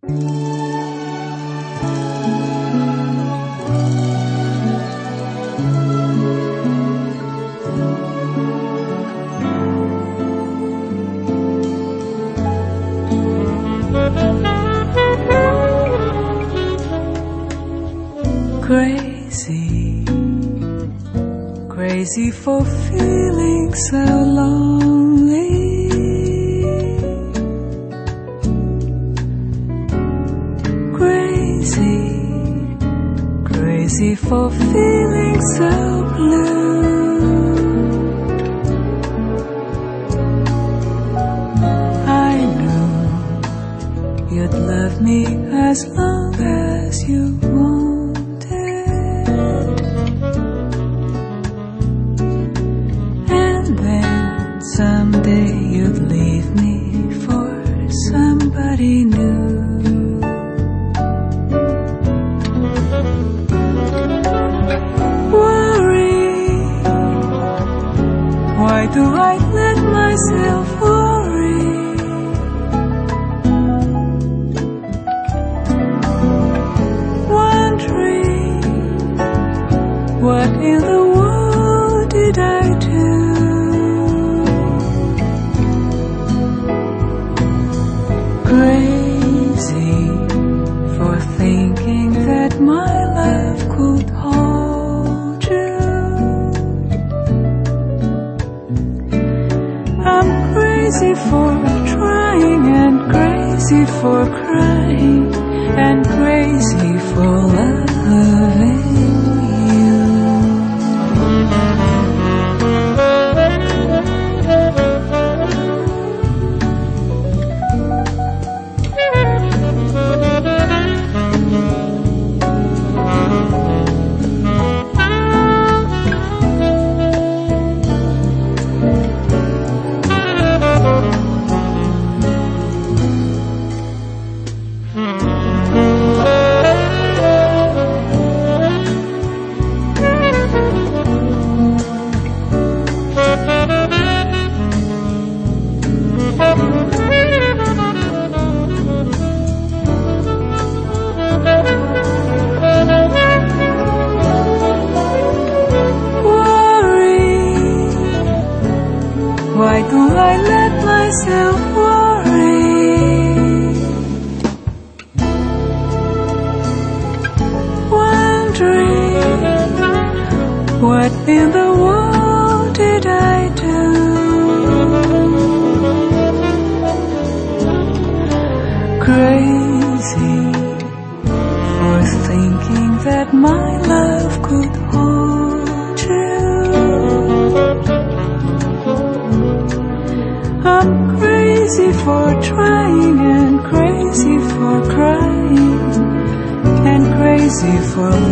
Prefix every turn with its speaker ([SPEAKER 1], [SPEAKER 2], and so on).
[SPEAKER 1] Crazy, crazy for feeling so lonely. Crazy, crazy for feeling so blue. I knew you'd love me as long as you want. Someday you'd leave me for somebody new. Worry, why do I let myself worry? Wondering, what in the world did I do? Crazy for thinking that my love could hold you. I'm crazy for trying and crazy for crying and crazy for loving you. Why do I let myself worry? Wondering, what in the world did I do? Crazy for thinking that my love could hold you. I'm crazy for trying and crazy for crying and crazy for